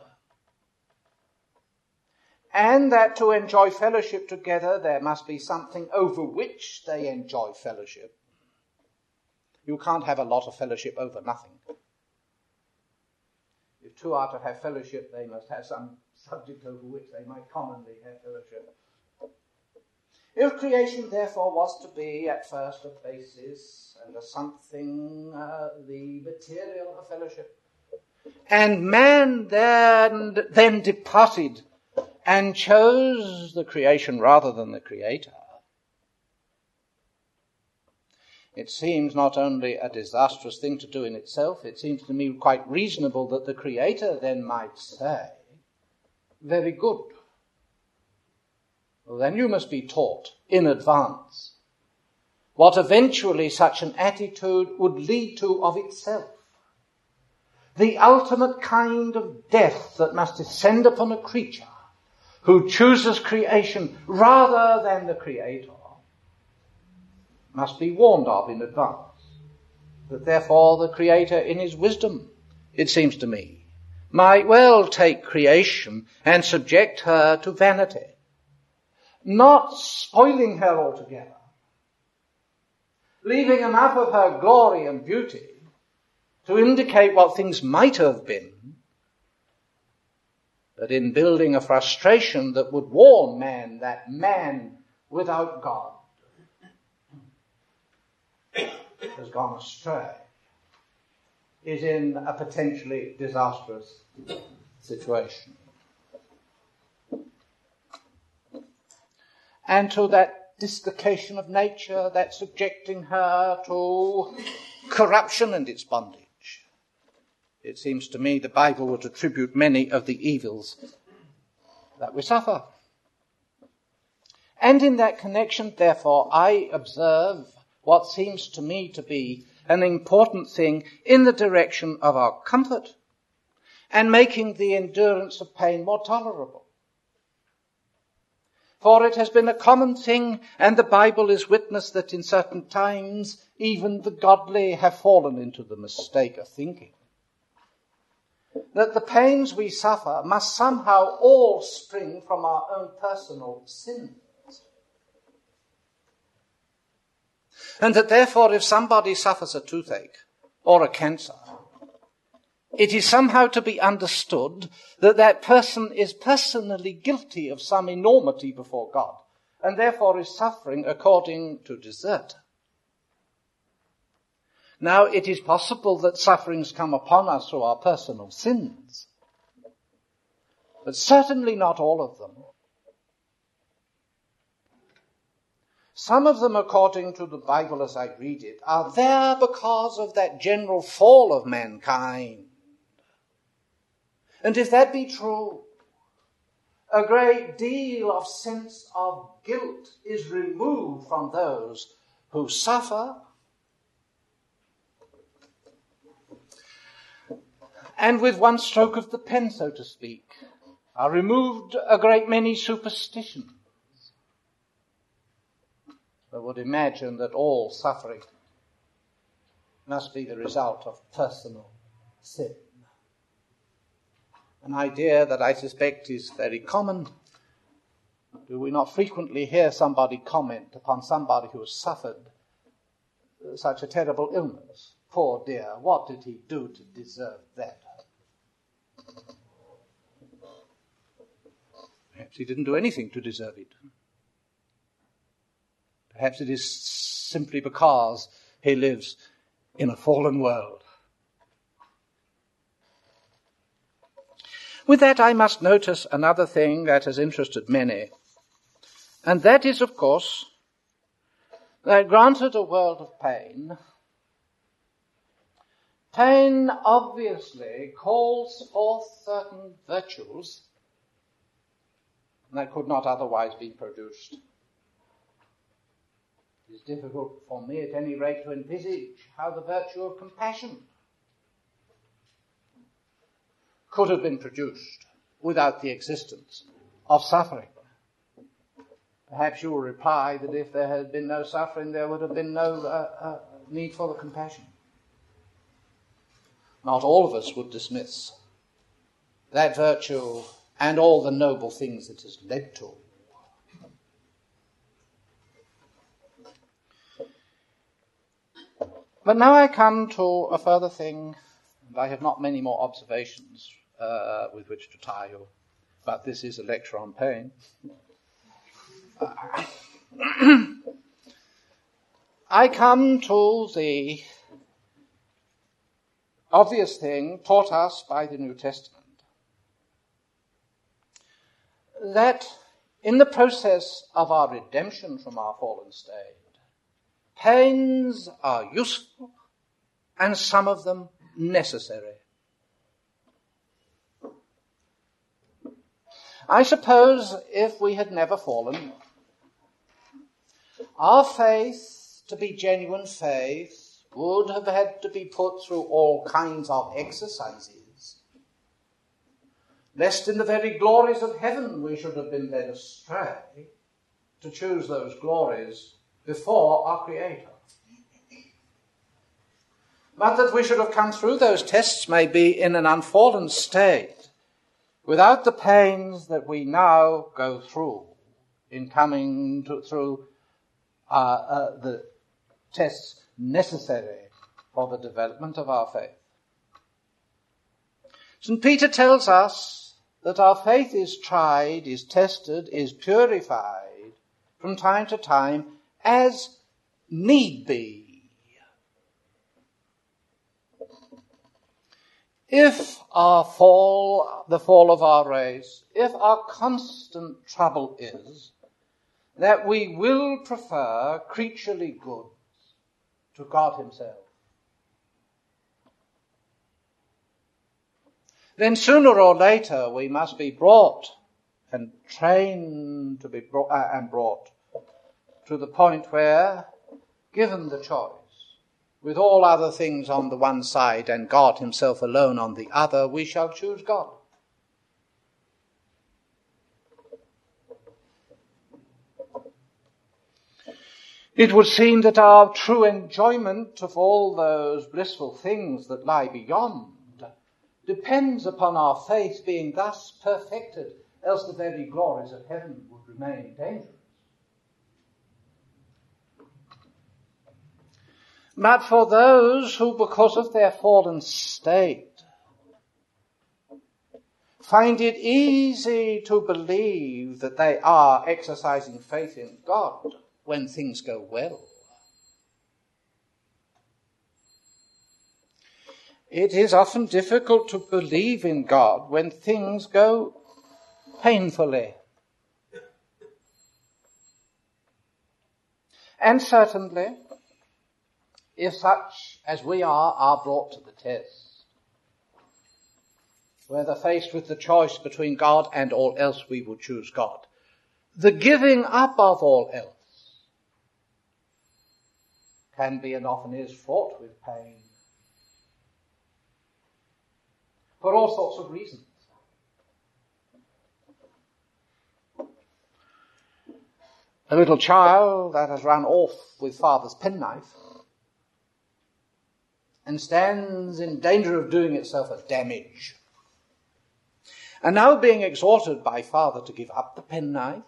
and that to enjoy fellowship together there must be something over which they enjoy fellowship, you can't have a lot of fellowship over nothing. If two are to have fellowship, they must have some subject over which they might commonly have fellowship. If creation, therefore, was to be at first a basis and a something, uh, the material of fellowship, and man then, then departed and chose the creation rather than the Creator, it seems not only a disastrous thing to do in itself, it seems to me quite reasonable that the Creator then might say, very good. Well, then you must be taught in advance what eventually such an attitude would lead to of itself. The ultimate kind of death that must descend upon a creature who chooses creation rather than the Creator must be warned of in advance. That therefore the Creator in his wisdom, it seems to me, might well take creation and subject her to vanity, not spoiling her altogether, leaving enough of her glory and beauty to indicate what things might have been, but in building a frustration that would warn man that man without God has gone astray, is in a potentially disastrous situation. And to that dislocation of nature, that subjecting her to corruption and its bondage, it seems to me the Bible would attribute many of the evils that we suffer. And in that connection, therefore, I observe what seems to me to be an important thing in the direction of our comfort and making the endurance of pain more tolerable. For it has been a common thing, and the Bible is witness that in certain times even the godly have fallen into the mistake of thinking that the pains we suffer must somehow all spring from our own personal sins. And that therefore if somebody suffers a toothache or a cancer, it is somehow to be understood that that person is personally guilty of some enormity before God, and therefore is suffering according to desert. Now, it is possible that sufferings come upon us through our personal sins, but certainly not all of them. Some of them, according to the Bible as I read it, are there because of that general fall of mankind. And if that be true, a great deal of sense of guilt is removed from those who suffer. And with one stroke of the pen, so to speak, are removed a great many superstitions. I would imagine that all suffering must be the result of personal sin. An idea that I suspect is very common. Do we not frequently hear somebody comment upon somebody who has suffered such a terrible illness? Poor dear, what did he do to deserve that? Perhaps he didn't do anything to deserve it. Perhaps it is simply because he lives in a fallen world. With that, I must notice another thing that has interested many, and that is, of course, that granted a world of pain, pain obviously calls forth certain virtues that could not otherwise be produced. It is difficult for me, at any rate, to envisage how the virtue of compassion could have been produced without the existence of suffering. Perhaps you will reply that if there had been no suffering, there would have been no uh, uh, need for the compassion. Not all of us would dismiss that virtue and all the noble things it has led to. But now I come to a further thing, and I have not many more observations uh, with which to tie you, but this is a lecture on pain. Uh, I come to the obvious thing taught us by the New Testament, that in the process of our redemption from our fallen state, pains are useful and some of them necessary. I suppose if we had never fallen, our faith, to be genuine faith, would have had to be put through all kinds of exercises, lest in the very glories of heaven we should have been led astray to choose those glories before our Creator. But that we should have come through those tests may be in an unfallen state, without the pains that we now go through in coming to, through uh, uh, the tests necessary for the development of our faith. Saint Peter tells us that our faith is tried, is tested, is purified from time to time as need be. If our fall, the fall of our race, if our constant trouble is that we will prefer creaturely goods to God himself, then sooner or later we must be brought and trained to be brought uh, and brought to the point where, given the choice, with all other things on the one side and God himself alone on the other, we shall choose God. It would seem that our true enjoyment of all those blissful things that lie beyond depends upon our faith being thus perfected, else the very glories of heaven would remain dangerous. But for those who, because of their fallen state, find it easy to believe that they are exercising faith in God when things go well, It is often difficult to believe in God when things go painfully. And certainly, if such as we are are brought to the test, whether faced with the choice between God and all else, we will choose God. The giving up of all else can be and often is fraught with pain for all sorts of reasons. A little child that has run off with father's penknife and stands in danger of doing itself a damage, and now being exhorted by father to give up the penknife,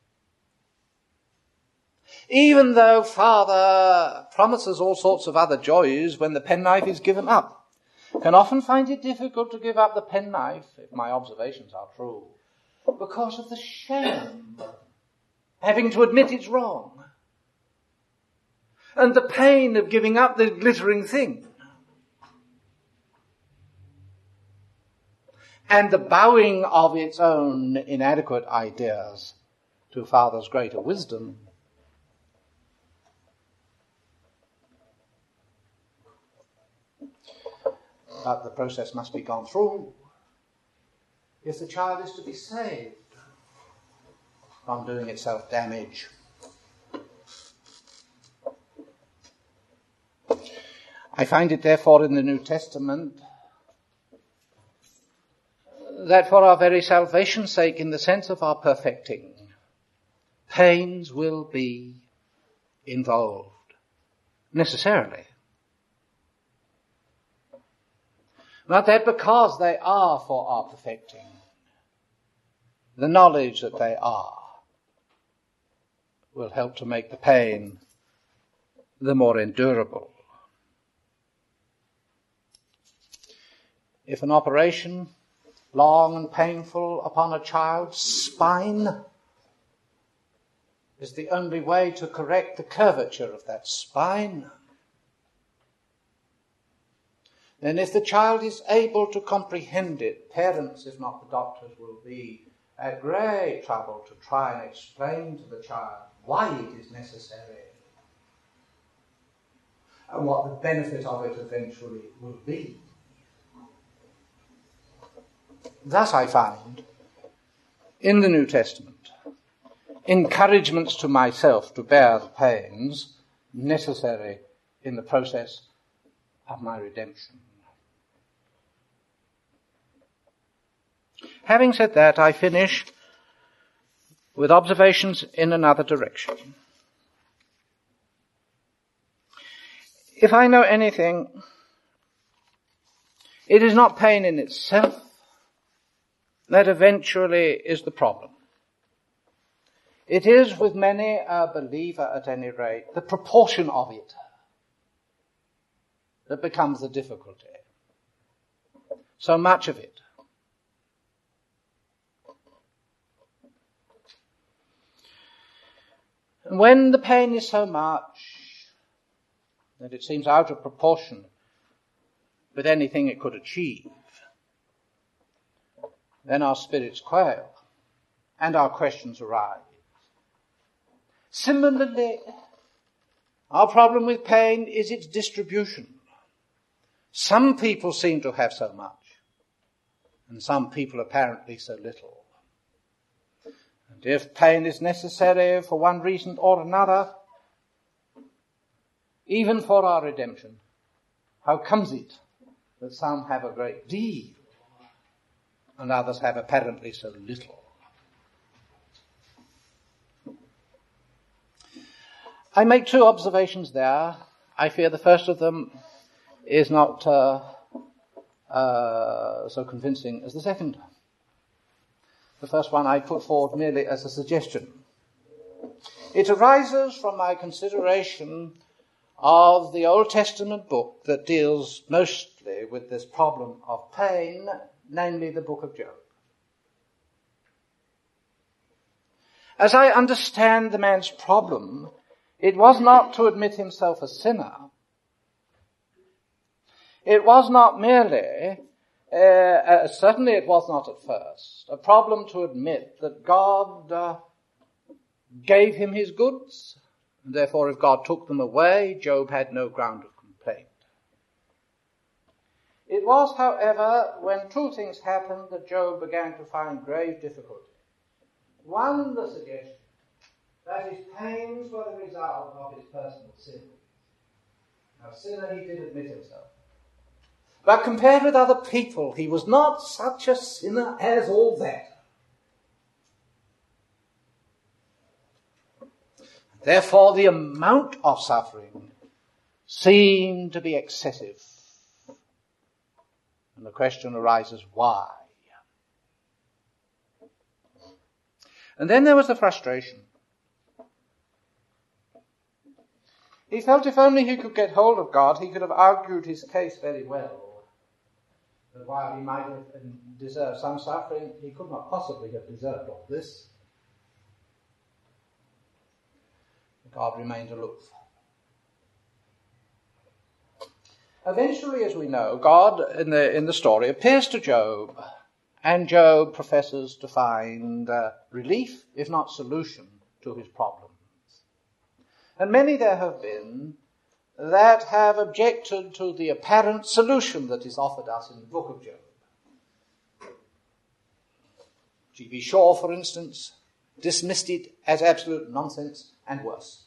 even though father promises all sorts of other joys when the penknife is given up, can often find it difficult to give up the penknife, if my observations are true, because of the shame, having to admit it's wrong, and the pain of giving up the glittering thing, and the bowing of its own inadequate ideas to father's greater wisdom. But the process must be gone through if the child is to be saved from doing itself damage. I find it therefore in the New Testament that for our very salvation's sake, in the sense of our perfecting, pains will be involved, necessarily. Not that because they are for our perfecting, the knowledge that they are will help to make the pain the more endurable. If an operation, long and painful, upon a child's spine is the only way to correct the curvature of that spine, then if the child is able to comprehend it, parents, if not the doctors, will be at great trouble to try and explain to the child why it is necessary and what the benefit of it eventually will be. Thus I find in the New Testament encouragements to myself to bear the pains necessary in the process of my redemption. Having said that, I finish with observations in another direction. If I know anything, it is not pain in itself that eventually is the problem. It is, with many a believer at any rate, the proportion of it that becomes the difficulty. So much of it. And when the pain is so much that it seems out of proportion with anything it could achieve, then our spirits quail and our questions arise. Similarly, our problem with pain is its distribution. Some people seem to have so much, and some people apparently so little. And if pain is necessary for one reason or another, even for our redemption, how comes it that some have a great deal and others have apparently so little? I make two observations there. I fear the first of them is not uh, uh, so convincing as the second. The first one I put forward merely as a suggestion. It arises from my consideration of the Old Testament book that deals mostly with this problem of pain, namely the book of Job. As I understand the man's problem, it was not to admit himself a sinner. It was not merely, uh, uh, certainly it was not at first, a problem to admit that God uh, gave him his goods, and therefore if God took them away, Job had no ground of complaint. It was, however, when two things happened that Job began to find grave difficulty. One, the suggestion that his pains were the result of his personal sin. Now, sinner he did admit himself. But compared with other people, he was not such a sinner as all that. Therefore, the amount of suffering seemed to be excessive. And the question arises, why? And then there was the frustration. He felt if only he could get hold of God, he could have argued his case very well. That while he might have deserved some suffering, he could not possibly have deserved all this. God remained aloof. Eventually, as we know, God in the in the story appears to Job, and Job professes to find uh, relief, if not solution, to his problems. And many there have been that have objected to the apparent solution that is offered us in the book of Job. G B Shaw, for instance, dismissed it as absolute nonsense and worse.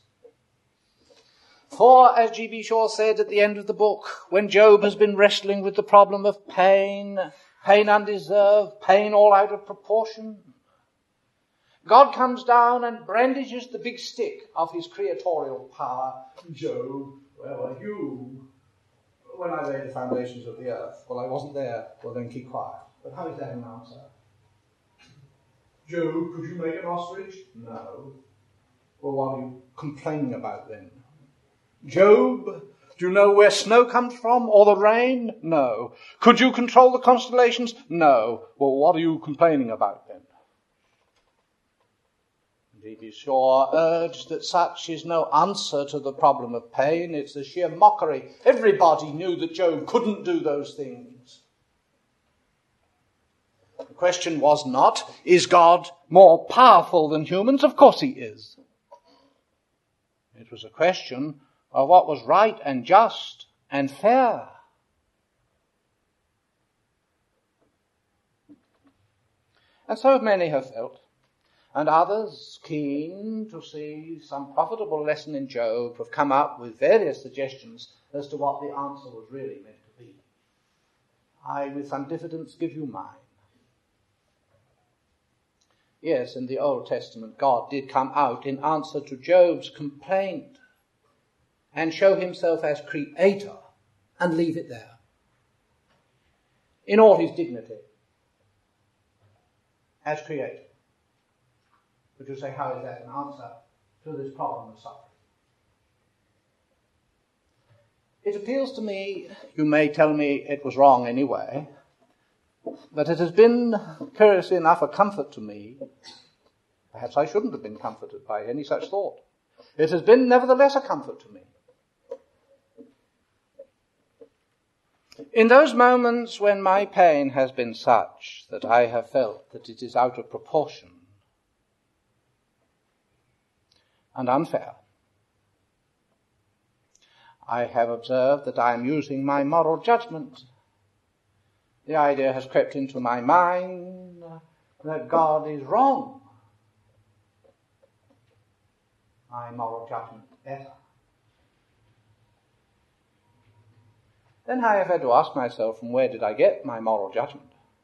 For, as G B Shaw said at the end of the book, when Job has been wrestling with the problem of pain, pain undeserved, pain all out of proportion, God comes down and brandishes the big stick of his creatorial power. Job, where were you when I laid the foundations of the earth? Well, I wasn't there. Well, then keep quiet. But how is that an answer? Job, could you make an ostrich? No. Well, what are you complaining about then? Job, do you know where snow comes from or the rain? No. Could you control the constellations? No. Well, what are you complaining about then? G B Shaw urged that such is no answer to the problem of pain. It's a sheer mockery. Everybody knew that Job couldn't do those things. The question was not, is God more powerful than humans? Of course he is. It was a question of what was right and just and fair. And so many have felt. And others, keen to see some profitable lesson in Job, have come up with various suggestions as to what the answer was really meant to be. I, with some diffidence, give you mine. Yes, in the Old Testament, God did come out in answer to Job's complaint and show himself as creator and leave it there, in all his dignity, as creator. Would you say, how is that an answer to this problem of suffering? It appeals to me, you may tell me it was wrong anyway, but it has been, curiously enough, a comfort to me. Perhaps I shouldn't have been comforted by any such thought. It has been nevertheless a comfort to me. In those moments when my pain has been such that I have felt that it is out of proportion and unfair, I have observed that I am using my moral judgment. The idea has crept into my mind that God is wrong. My moral judgment better. Then I have had to ask myself, from where did I get my moral judgment?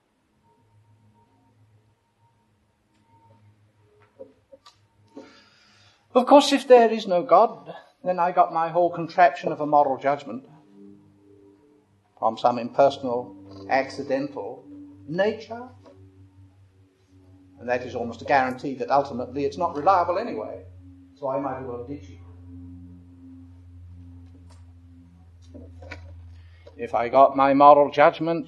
Of course, if there is no God, then I got my whole contraption of a moral judgment from some impersonal, accidental nature. And that is almost a guarantee that ultimately it's not reliable anyway. So I might as well ditch it. If I got my moral judgment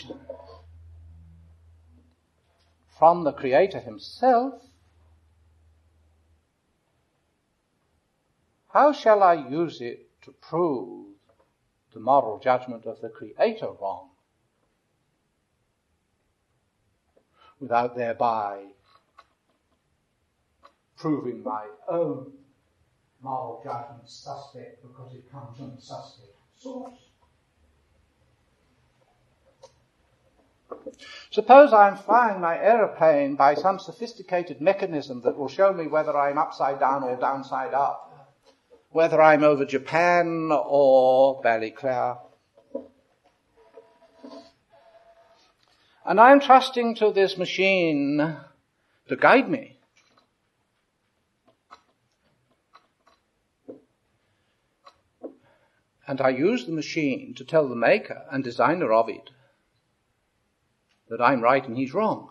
from the Creator himself, how shall I use it to prove the moral judgment of the Creator wrong, without thereby proving my own moral judgment suspect because it comes from a suspect source. Suppose I'm flying my aeroplane by some sophisticated mechanism that will show me whether I'm upside down or downside up, whether I'm over Japan or Ballyclare. And I'm trusting to this machine to guide me. And I use the machine to tell the maker and designer of it that I'm right and he's wrong.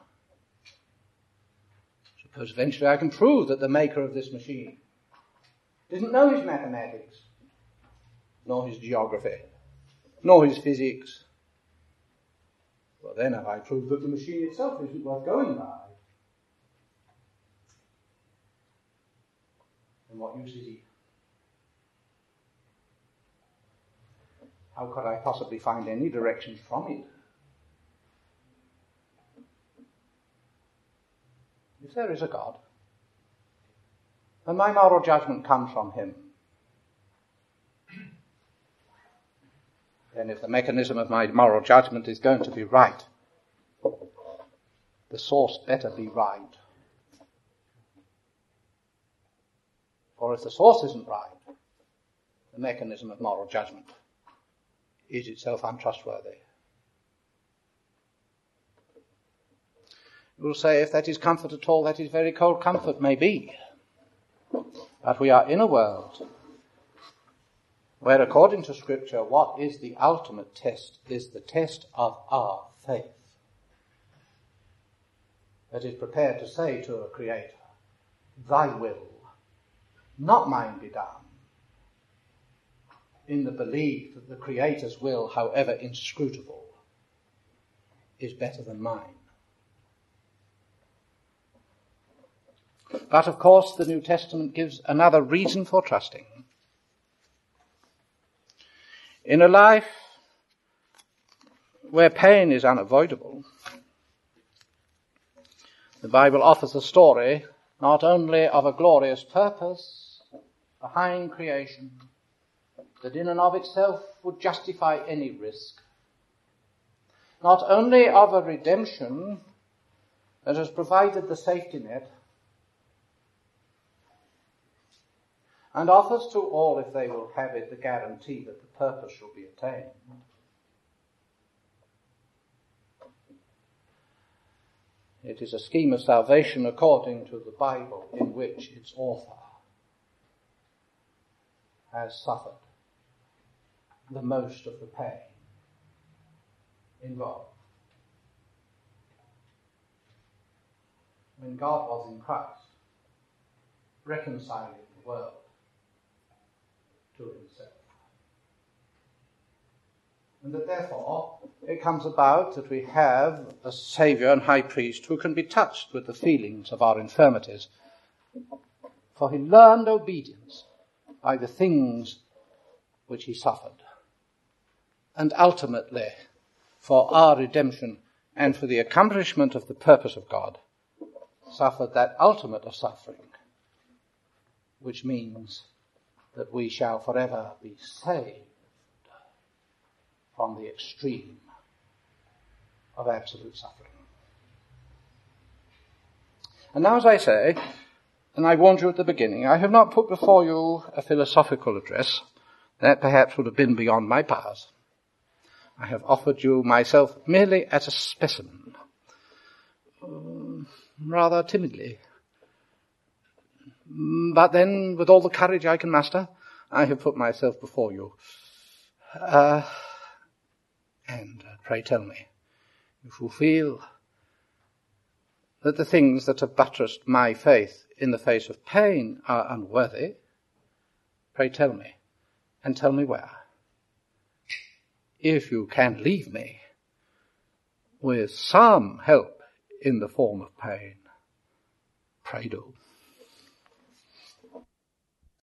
Suppose eventually I can prove that the maker of this machine didn't know his mathematics, nor his geography, nor his physics. Well, then have I proved that the machine itself isn't worth going by? And what use is it? How could I possibly find any directions from it? If there is a God, and my moral judgment comes from him, then if the mechanism of my moral judgment is going to be right, the source better be right. Or if the source isn't right, the mechanism of moral judgment is itself untrustworthy. You will say, if that is comfort at all, that is very cold comfort, maybe. But we are in a world where, according to Scripture, what is the ultimate test is the test of our faith. That is prepared to say to a Creator, thy will, not mine, be done, in the belief that the Creator's will, however inscrutable, is better than mine. But of course the New Testament gives another reason for trusting. In a life where pain is unavoidable, the Bible offers a story not only of a glorious purpose behind creation, that in and of itself would justify any risk, not only of a redemption that has provided the safety net, and offers to all, if they will have it, the guarantee that the purpose shall be attained. It is a scheme of salvation according to the Bible, in which its author has suffered the most of the pain involved. When God was in Christ, reconciling the world to himself. And that therefore it comes about that we have a Saviour and High Priest who can be touched with the feelings of our infirmities. For he learned obedience by the things which he suffered. And ultimately, for our redemption and for the accomplishment of the purpose of God, suffered that ultimate of suffering, which means that we shall forever be saved from the extreme of absolute suffering. And now, as I say, and I warned you at the beginning, I have not put before you a philosophical address. That perhaps would have been beyond my powers. I have offered you myself merely as a specimen, um, rather timidly. But then, with all the courage I can muster, I have put myself before you. Uh, and uh, pray tell me, if you feel that the things that have buttressed my faith in the face of pain are unworthy, pray tell me, and tell me where. If you can leave me with some help in the form of pain, pray do.